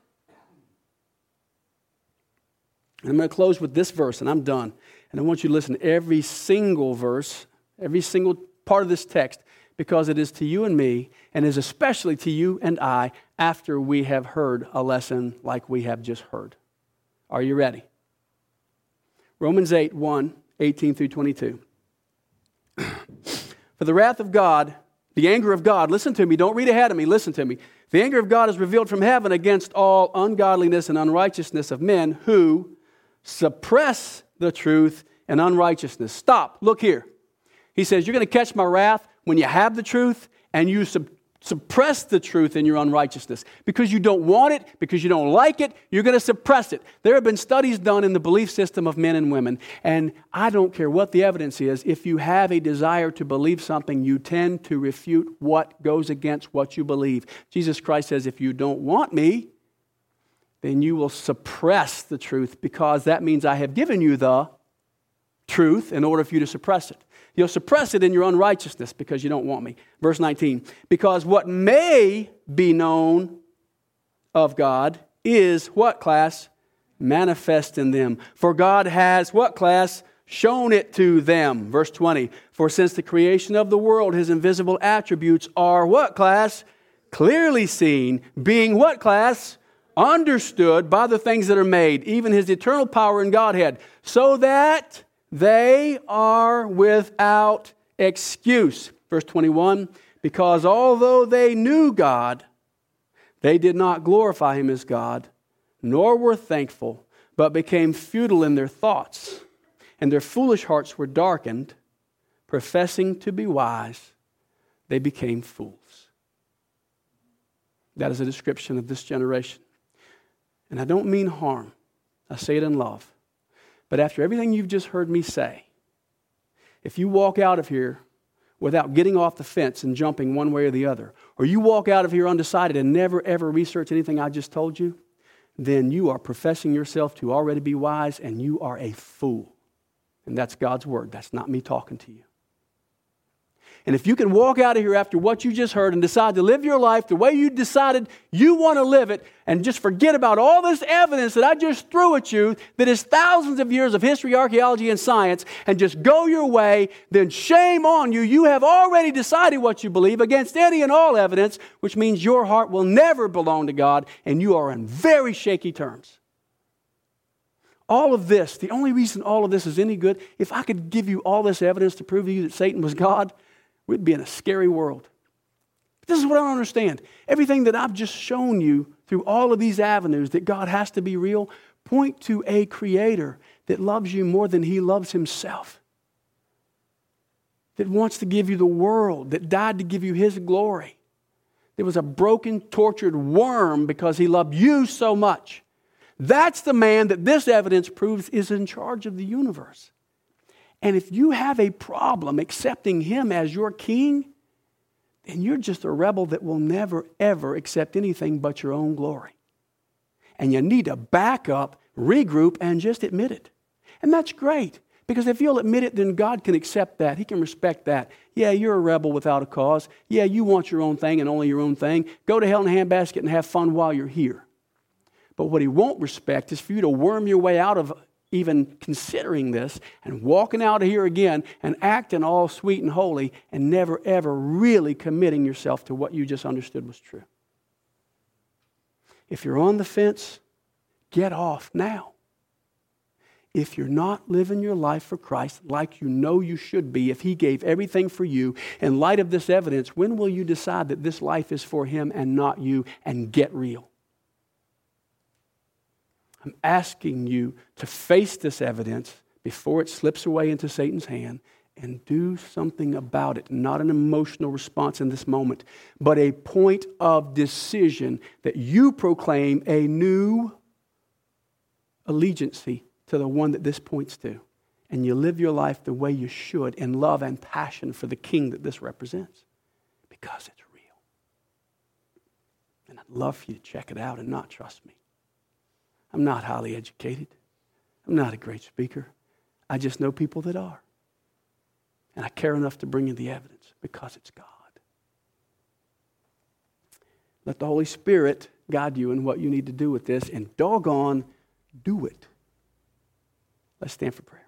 And I'm going to close with this verse, and I'm done. And I want you to listen to every single verse, every single part of this text, because it is to you and me, and is especially to you and I, after we have heard a lesson like we have just heard. Are you ready? Romans 8, 1, 18 through 22. For the wrath of God, the anger of God, listen to me, don't read ahead of me, listen to me. The anger of God is revealed from heaven against all ungodliness and unrighteousness of men who suppress the truth and unrighteousness. Stop, look here. He says, you're going to catch my wrath when you have the truth and you suppress the truth in your unrighteousness. Because you don't want it, because you don't like it, you're going to suppress it. There have been studies done in the belief system of men and women, and I don't care what the evidence is, if you have a desire to believe something, you tend to refute what goes against what you believe. Jesus Christ says, if you don't want me, then you will suppress the truth, because that means I have given you the truth in order for you to suppress it. You'll suppress it in your unrighteousness because you don't want me. Verse 19, because what may be known of God is what, class? Manifest in them. For God has what, class? Shown it to them. Verse 20, for since the creation of the world, His invisible attributes are what, class? Clearly seen, being what, class? Understood by the things that are made, even His eternal power and Godhead, so that they are without excuse. Verse 21, because although they knew God, they did not glorify Him as God, nor were thankful, but became futile in their thoughts, and their foolish hearts were darkened. Professing to be wise, they became fools. That is a description of this generation. And I don't mean harm. I say it in love. But after everything you've just heard me say, if you walk out of here without getting off the fence and jumping one way or the other, or you walk out of here undecided and never ever research anything I just told you, then you are professing yourself to already be wise, and you are a fool. And that's God's word. That's not me talking to you. And if you can walk out of here after what you just heard and decide to live your life the way you decided you want to live it, and just forget about all this evidence that I just threw at you that is thousands of years of history, archaeology, and science, and just go your way, then shame on you. You have already decided what you believe against any and all evidence, which means your heart will never belong to God, and you are in very shaky terms. All of this, the only reason all of this is any good, if I could give you all this evidence to prove to you that Satan was God, we'd be in a scary world. But this is what I don't understand. Everything that I've just shown you through all of these avenues that God has to be real, point to a creator that loves you more than he loves himself. That wants to give you the world, that died to give you his glory. There was a broken, tortured worm because he loved you so much. That's the man that this evidence proves is in charge of the universe. And if you have a problem accepting him as your king, then you're just a rebel that will never, ever accept anything but your own glory. And you need to back up, regroup, and just admit it. And that's great, because if you'll admit it, then God can accept that. He can respect that. Yeah, you're a rebel without a cause. Yeah, you want your own thing and only your own thing. Go to hell in a handbasket and have fun while you're here. But what he won't respect is for you to worm your way out of even considering this and walking out of here again and acting all sweet and holy and never ever really committing yourself to what you just understood was true. If you're on the fence, get off now. If you're not living your life for Christ like you know you should be, if he gave everything for you, in light of this evidence, when will you decide that this life is for him and not you, and get real? I'm asking you to face this evidence before it slips away into Satan's hand and do something about it. Not an emotional response in this moment, but a point of decision that you proclaim a new allegiance to the one that this points to. And you live your life the way you should in love and passion for the king that this represents. Because it's real. And I'd love for you to check it out and not trust me. I'm not highly educated. I'm not a great speaker. I just know people that are. And I care enough to bring you the evidence because it's God. Let the Holy Spirit guide you in what you need to do with this, and doggone, do it. Let's stand for prayer.